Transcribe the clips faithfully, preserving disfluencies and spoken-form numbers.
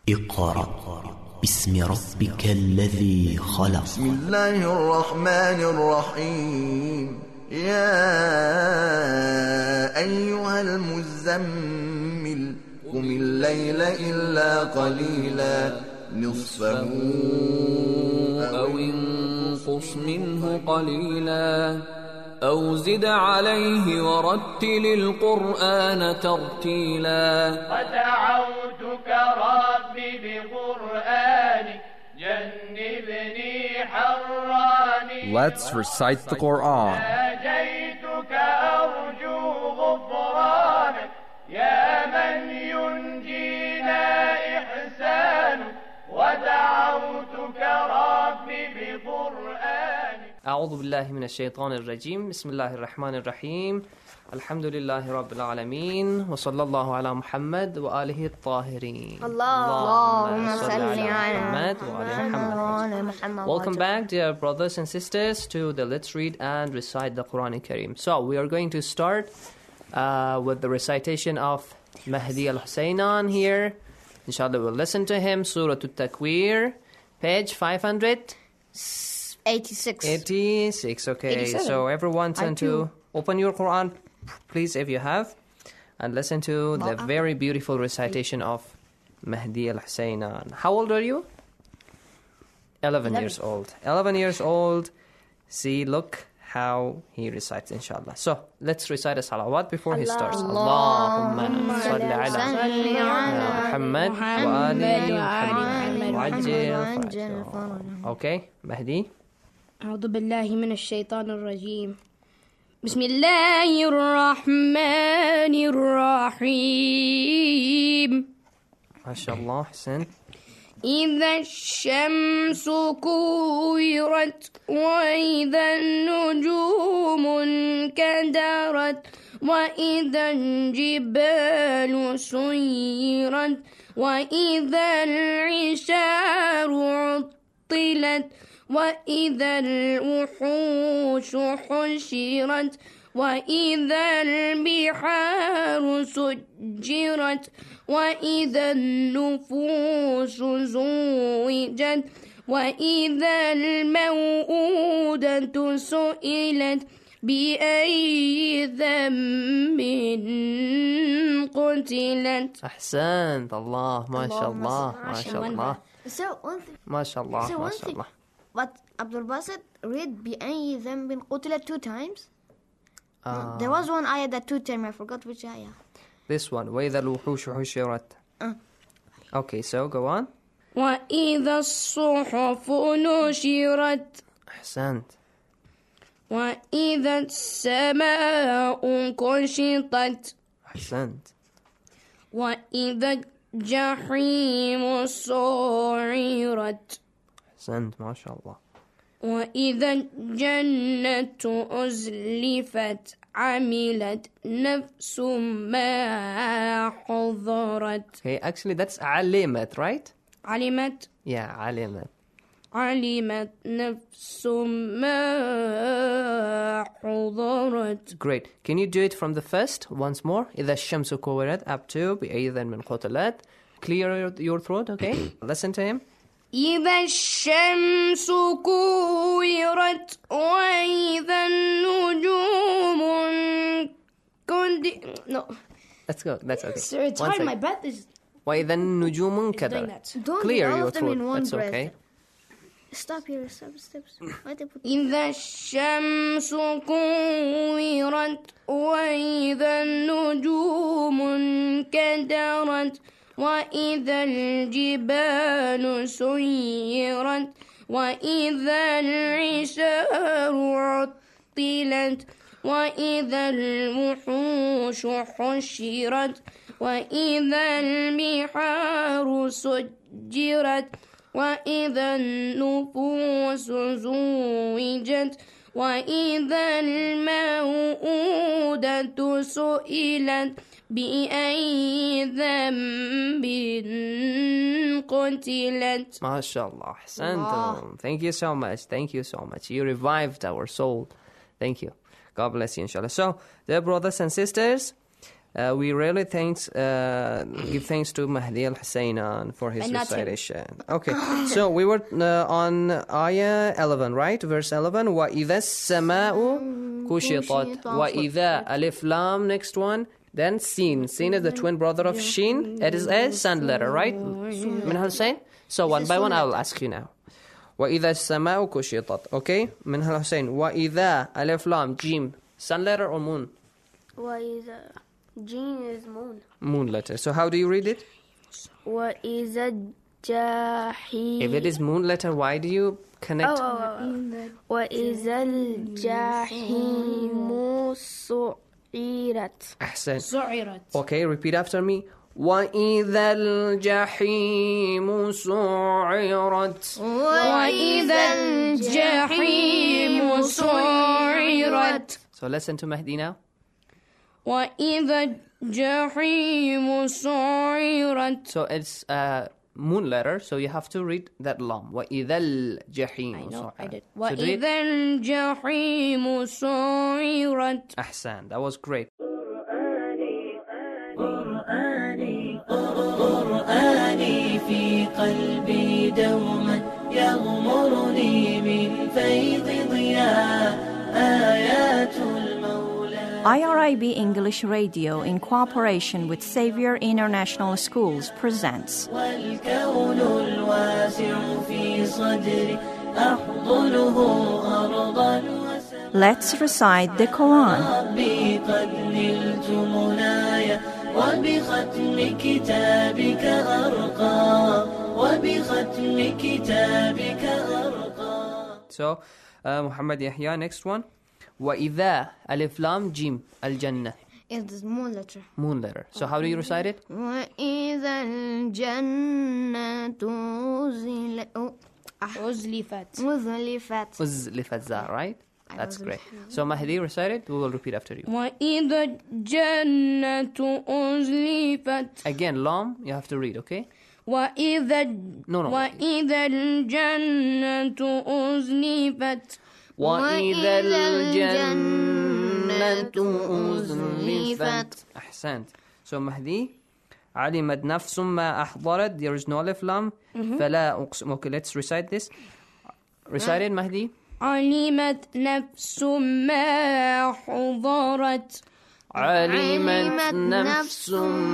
اقرأ باسم ربك الذي خلق. بسم الله الرحمن الرحيم. يا أيها المزمل قم الليل إلا قليلا نصفه أو انقص منه قليلا أو زد عليه ورتل القرآن ترتيلا. ودعوتك ربي بقرآنك جنبني حراني. Let's recite the Quran. ناجيتك أرجو غفرانك يا من ينجينا إحسانك. ودعوتك ربي بقرآنك. أعوذ بالله من الشيطان الرجيم. بسم الله الرحمن الرحيم. الحمد لله رب العالمين وصلى الله على محمد وآله الطاهرين. اللهم صل على محمد وآل محمد. Welcome back, dear brothers and sisters, to the Let's Read and Recite the Quran Kareem. So we are going to start uh, with the recitation of Mahdi al-Husaynan here. Inshallah, we'll listen to him. Surah At-Takwir, page five hundred eighty-six. eighty-six, okay. eighty-seven. So everyone turn I to do. open your Quran, please, if you have, and listen to the Well, very beautiful recitation of Mahdi al-Husaynan. How old are you? eleven years old. eleven years old. See, look how he recites, inshallah. So, let's recite a salawat before he starts. Allahumma salli ala Muhammad wa ali Muhammad wa ajil farajah. Okay, Mahdi. أعوذ بالله من الشيطان الرجيم. بسم الله الرحمن الرحيم. MashaAllah, Hassan. إذا الشمس كورت وإذا النجوم انكدرت وإذا الجبال سيرت وإذا العشار عطلت وإذا الوحوش حشرت وإذا البحار سجرت وإذا النفوس زوجت وإذا الموءودة سئلت بأي ذنب قتلت. أحسنت. الله ما شاء الله ما شاء الله So one thing, ما شاء الله so ما one شاء thing, الله. but Abdul Basit read بأي ذنب قتلت two times. Uh, There was one ayah that two times, I forgot which ayah. This one, وإذا الوحوش حشرت. Uh. Okay, so go on. وإذا الصحف نشرت أحسنت. وإذا السماء كشطت أحسنت. وإذا الجحيم سعرت أحسنت ما شاء الله. وإذا الجنة أزلفت عملت نفس ما حضرت. Okay, actually that's علمت, right? علمت Yeah, علمت. علمت نفس ما حضرت. Great. Can you do it from the first once more? إذا الشمس كورت up to بأيذا من قتلت. Clear your, your throat, okay? Listen to him. إذا الشمس كورت وإذا النجوم كد... No. Let's go. That's okay. Sir, it's One hard. My sec. breath is وإذا النجوم doing انكدرت. that. Don't Clear read all your of them in throat. one That's breath. okay. Stop here, stop, steps. Why they put إذا الشمس كورت وإذا النجوم انكدرت وإذا الجبال سيرت وإذا العشار عطلت وإذا الوحوش حشرت وإذا البحار سجرت وإذا النفوس زوجت وإذا الموءودة سئلت بأي ذنب قتلت. MashaAllah. Ahsantum. Thank you so much. Thank you so much. You revived our soul. Thank you. God bless you, inshallah. So, dear brothers and sisters, Uh, we really thanks, uh, give thanks to Mahdi al-Husaynan for his And not him. recitation. Okay, so we were uh, on ayah eleven, right? Verse eleven. وَإِذَا السَّمَاءُ كُشِطَتْ وَإِذَا alif lam, next one. Then sin. Sin is the twin brother of shin. It is a sound letter, right? Minhal Hussein? So one by one I will ask you now. وَإِذَا السَّمَاءُ كُشِطَتْ. Okay? Minhal Hussein. وَإِذَا alif lam jim. Sun letter or moon? وإذا Jeen is moon. Moon letter. So how do you read it? وإذا الجحيم. If it is moon letter, why do you connect? Oh, oh, oh. وإذا الجحيم سعرت. Ahsan. سعرت. Okay, repeat after me. وَإِذَا الْجَحِيمُ سُعِّرَتْ. وإذا الجحيم سعرت. So listen to Mahdi now. وإذا الجحيم سعرت. So it's uh, moon letter, so you have to read that lam. وَإِذَا الْجَحِيمُ I know, I did. So do it. وإذا الجحيم سعرت. Ahsan, that was great. قرآني في قلبي دوما يغمرني من فيض ضياء آيات المولى. I R I B English Radio, in cooperation with Xavier International Schools, presents والكون الواسع في صدري أحضنه أرضا وسماء. Let's recite the Quran. ربي قد نلت منايا وبختم كتابك أرقى وبختم كتابك أرقى. So, uh, Muhammad Yahya, next one. وَإِذَا alif lam jim al-jannah. It is moon letter. Moon letter. So how do you recite it? وإذا الجنة أزل- أو- أزلفت. أزلفت. Uzlifat za, right? That's great. So Mahdi, recite it. We will repeat after you. وإذا الجنة أزلفت. Again, lam, you have to read, okay? وإذا No, no. وإذا الجنة أزلفت. وَإِذَا الْجَنَّةُ أُزْلِفَتْ. أحسنت. So Mahdi, علمت نفس ما أحضرت. There is no alif lam. فلا أقسم. Okay, let's recite this. Recite it, Mahdi. علمت نفس ما حضرت. علمت نفس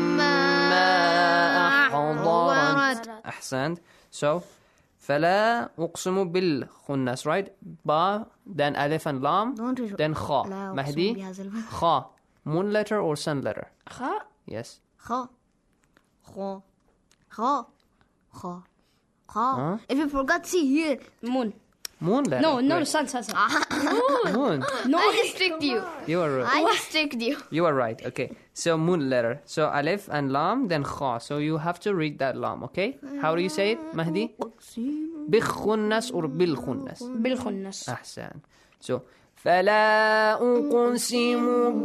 ما أحضرت. أحسنت. So, فلا أقسم بالخنس, right? Ba, then alif and lam, Don't you- then kha. لا أقسم Mahdi, بهذا البلد. kha. Moon letter or sun letter? خاء. Yes. خا خا خا خا خا. Huh? If you forgot, see here. moon. Moon letter. No, no, Right. sun, sun, sun. Moon. No, I just tricked you. You are right. I just tricked you. You are right. Okay. So moon letter. So alif and lam, then kha. So you have to read that lam, okay? How do you say it, Mahdi? بالخنس or بالخنس? بالخنس. أحسن. So فلا أقسم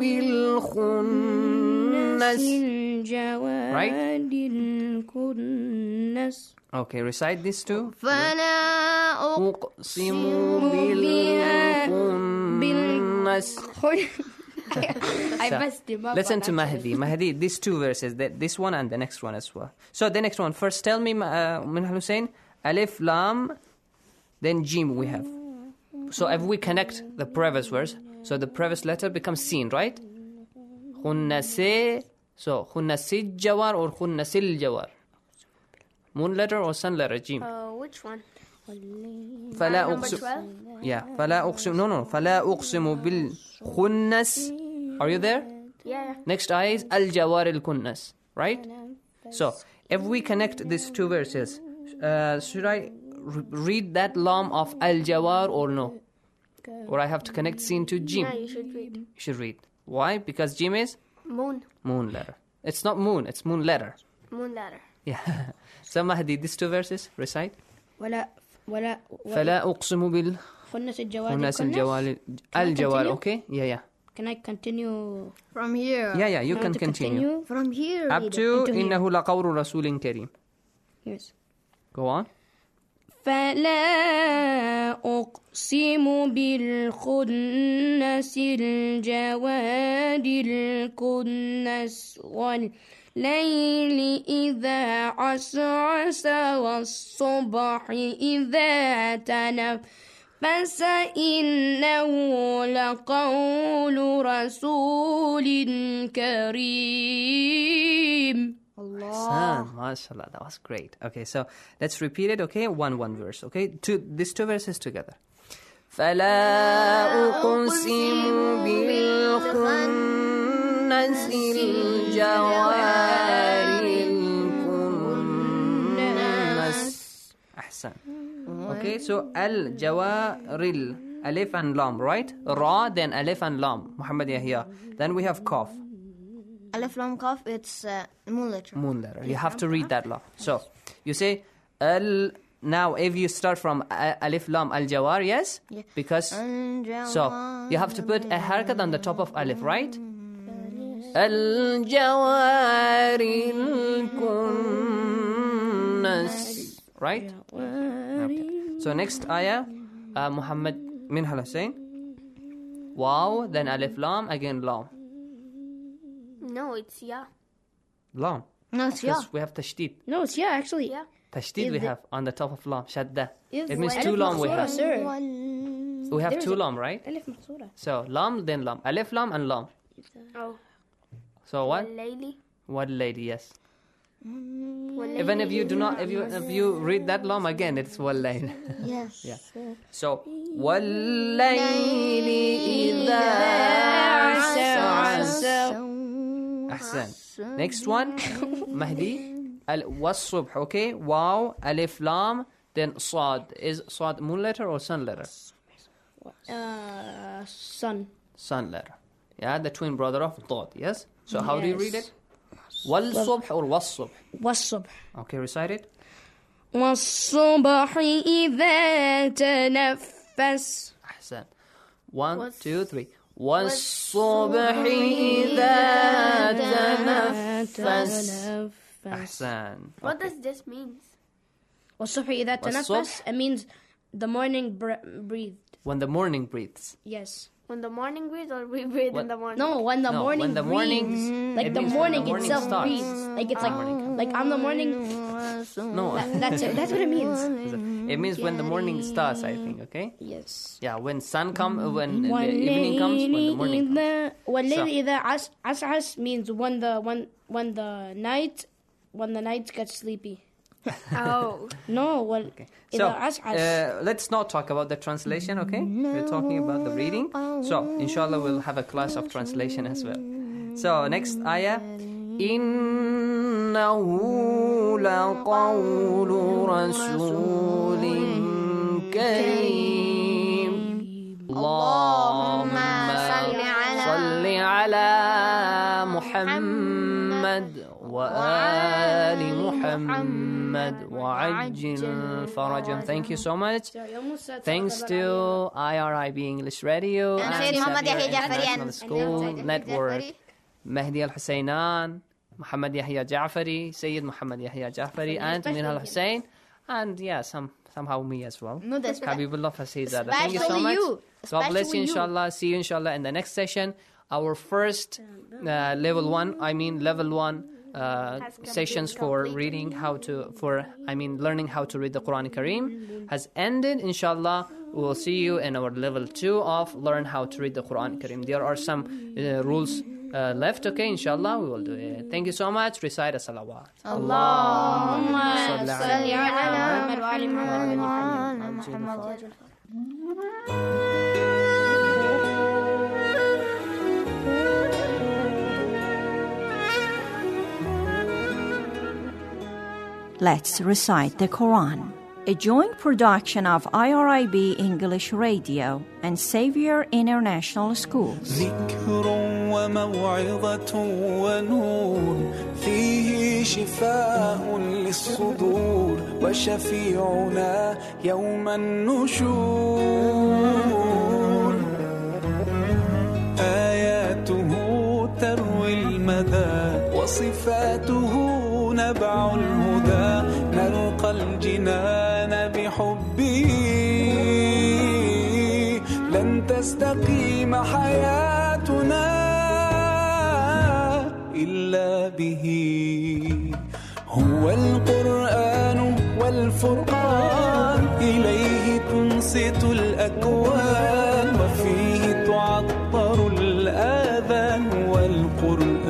بالخنس. الجواد الكنس. Okay, recite this too. فلا أقسم بالخنس. I messed him up. Listen to on that. Mahdi. Mahdi, these two verses, that this one and the next one as well. So the next one, first tell me, uh, Minhal Hussein, alif, lam, then jim we have. So if we connect the previous verse, so the previous letter becomes sin, right? Khunnase, so khunnasil jawar or khunnasil jawar. Moon letter or sun letter, jim. Uh, which one? فلا Number أقسم. twelve? Yeah, فلا أقسم. No, no. فلا أقسم بالخنس. Are you there? Yeah. Next ayah is al-jawar al-kunnas, right? So, if we connect these two verses, uh, should I re- read that lam of al-jawar or no? Or I have to connect sin to jim? Yeah, you should read. You should read. Why? Because jim is Moon. moon letter. It's not moon, it's moon letter. Moon ladder. Yeah. So, Mahdi, these two verses, recite. ولا ولا فلا أقسم بالخنس خنس الجواد الكنس. الجوال Can I الجوال, continue? okay? Yeah, yeah. Can I continue? From here. Yeah, yeah, you Now can to continue. From here. Up read it. to Into here. إنه لقول رسول كريم. Yes. Go on. فلا أقسم بالخنس الجوار الكنس والليل إذا عسعس والصبح إذا تنفس إنه لقول رسول كريم. Ahsan, mashallah, that was great. Okay, so let's repeat it, okay? One, one verse, okay? Two, these two verses together. فلا أقسم بالخنس الجوار الكنس. Ahsan. Okay, so al-jawaril, alif and lam, right? Ra, then alif and lam, Muhammad Yahya. Then we have Qaf. Alif Lam Qaf, it's uh, moon letter. Moon letter. You have to read that law. So you say al. Now, if you start from uh, alif lam al jawar, yes, Yeah. because so you have to put a harakat on the top of alif, right? Al jawar al kunnas, right? Okay. So next ayah, uh, Muhammad Minhal Hussain. Wow, then alif lam, again lam. No, it's yeah. Lam. No, it's yeah. Because we have tashdid. No, it's yeah, actually. Yeah. Tashdid Is we the- have on the top of lam, shadda. Is It means the- two lam we Alif have. Sir. We have There's two a- lam, right? Alif Maksura. So lam, then lam. Alif lam and lam. Oh. So what? Layli. What lady, yes. Wallayli. Even if you do not, if you if you read that lam again, it's wallayl. Yes. Yeah. So wallayli idha as'as. Ahsan. Next one, Mahdi. Al was-subh, okay? Wow, alif lam, then sad. Is sad moon letter or sun letter? Uh, sun. Sun letter. Yeah, the twin brother of Dad, yes? So how do you read Yes. it? Wal-subh or was-subh? والصبح. Okay, recite it. والصبح إذا تنفس. Ahsan. One, Was- two, three. والصبح إذا تنفس. Ahsan. What Okay. does this mean? والصبح إذا والصبح. تنفس. It means the morning bre- breathed. When the morning breathes. Yes. When the morning breathes or we breathe What? in the morning? No, when the No, morning when the breathes. morning- like it the means when morning, the morning itself starts. breathes. Like it's like like I'm the morning. No, That, that's it. That's what it means. it means when the morning starts, I think, okay? Yes. Yeah, when sun comes, when the evening comes, when the morning comes. إذا والليل So- إذا عس عسعس means when the when when the night when the night gets sleepy. Oh. No, well, So, إذا عسعس. uh, let's not talk about the translation, okay? We're talking about the reading. So, inshallah, we'll have a class of translation as well. So, next ayah. إِنَّهُ لَقَوْلُ رَسُولٍ كَرِيمٍ اللهم صل على محمد وآل محمد وعجل فرجهم. Thank you so much. Thanks to I R I B English Radio And and Sayyid Muhammad Sabir Yahya Jafari International and- School and Network. Jafari. Mahdi Al-Husaynan, Muhammad Yahya Jafari, Sayyid Muhammad Yahya Jafari, and Min Al-Hussein, and yeah, some somehow me as well. No, that's Habibullah Fasizada. Thank you so Especially much. you. God bless you, Especially you. inshallah. See you, inshallah, in the next session. Our first uh, level one, I mean level one uh, sessions for reading how to, for I mean learning how to read the Quran Kareem has ended. Inshallah, we will see you in our level two of learn how to read the Quran Kareem. There are some uh, rules uh, left. Okay, inshallah, we will do it. Thank you so much. Recite a salawat. اللهم صل صل على على محمد وآل محمد. Let's recite the Quran. A joint production of I R I B English Radio and Xavier International Schools. ذكر وموعظة ونور فيه شفاء للصدور وشفيعنا يوم النشور آياته تروي المدى وصفاته نبع الهدى نلقى الجنان بحب تستقيم حياتنا إلا به. هو القرآن والفرقان إليه تنصت الأكوان وفيه تعطر الآذان والقرآن